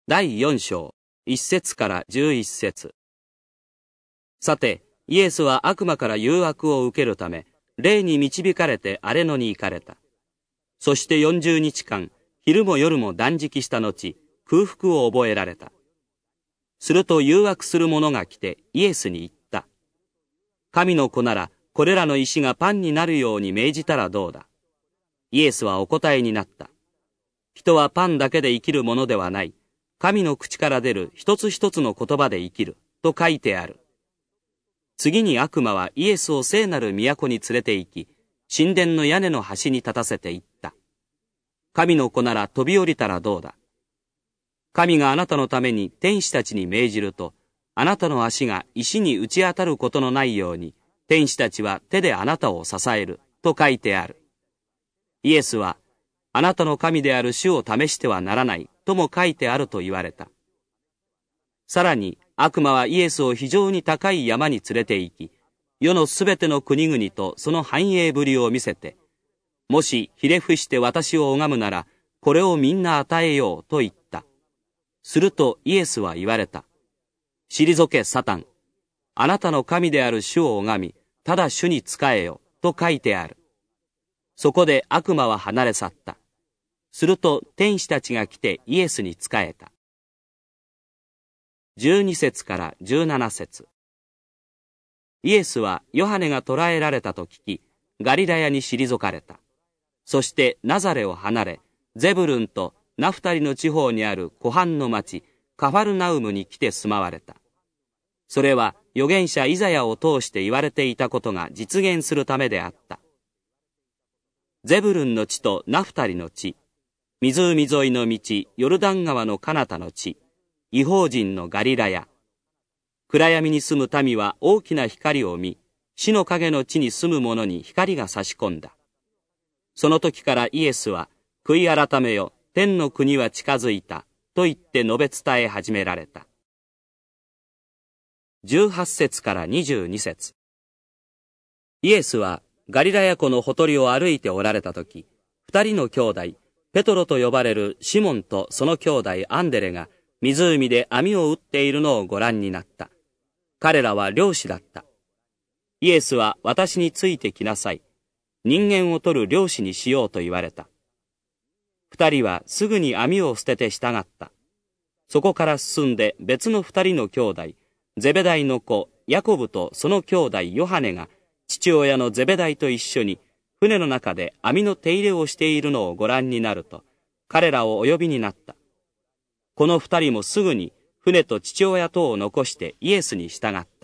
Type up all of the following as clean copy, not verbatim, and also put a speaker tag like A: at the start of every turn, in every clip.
A: 第4章、1節から11節。さて、イエスは悪魔から誘惑を受けるため、霊に導かれて荒れ野に行かれた。そして40日間、昼も夜も断食した後、空腹を覚えられた。すると誘惑する者が来てイエスに言った。神の子なら、これらの石がパンになるように命じたらどうだ。イエスはお答えになった。人はパンだけで生きるものではない。神の口から出る一つ一つの言葉で生きる、と書いてある。次に悪魔はイエスを聖なる都に連れて行き、神殿の屋根の端に立たせて言った。神の子なら飛び降りたらどうだ。神があなたのために天使たちに命じると、あなたの足が石に打ち当たることのないように、天使たちは手であなたを支える、と書いてある。イエスは、あなたの神である主を試してはならない、とも書いてあると言われた。さらに、悪魔はイエスを非常に高い山に連れて行き、世のすべての国々とその繁栄ぶりを見せて、もしひれ伏して私を拝むなら、これをみんな与えようと言った。するとイエスは言われた。退けサタン。あなたの神である主を拝み、ただ主に仕えよ、と書いてある。そこで悪魔は離れ去った。すると天使たちが来てイエスに仕えた。12節から17節。イエスはヨハネが捕らえられたと聞き、ガリラヤに退かれた。そしてナザレを離れ、ゼブルンとナフタリの地方にある湖畔の町、カファルナウムに来て住まわれた。それは預言者イザヤを通して言われていたことが実現するためであった。ゼブルンの地とナフタリの地、湖沿いの道、ヨルダン川の彼方の地、異邦人のガリラヤ。暗闇に住む民は大きな光を見、死の影の地に住む者に光が差し込んだ。その時からイエスは、悔い改めよ、天の国は近づいた、と言って述べ伝え始められた。18節から22節。イエスはガリラヤ湖のほとりを歩いておられた時、二人の兄弟、ペトロと呼ばれるシモンとその兄弟アンデレが湖で網を打っているのをご覧になった。彼らは漁師だった。イエスは私についてきなさい。人間を取る漁師にしようと言われた。二人はすぐに網を捨てて従った。そこから進んで別の二人の兄弟、ゼベダイの子ヤコブとその兄弟ヨハネが父親のゼベダイと一緒に船の中で網の手入れをしているのをご覧になると、彼らをお呼びになった。この二人もすぐに船と父親とを残してイエスに従った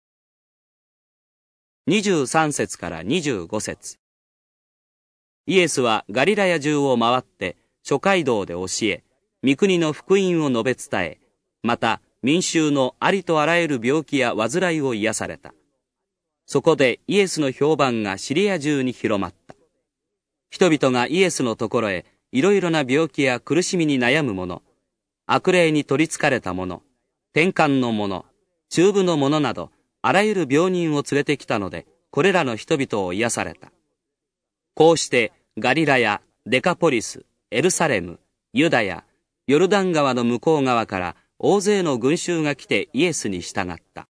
A: 。23節から25節。イエスはガリラヤ中を回って諸街道で教え、御国の福音を述べ伝え、また民衆のありとあらゆる病気や患いを癒された。そこでイエスの評判がシリア中に広まった。人々がイエスのところへいろいろな病気や苦しみに悩む者、悪霊に取りつかれた者、転換の者、中部の者など、あらゆる病人を連れてきたので、これらの人々を癒された。こうしてガリラヤ、デカポリス、エルサレム、ユダヤ、ヨルダン川の向こう側から大勢の群衆が来てイエスに従った。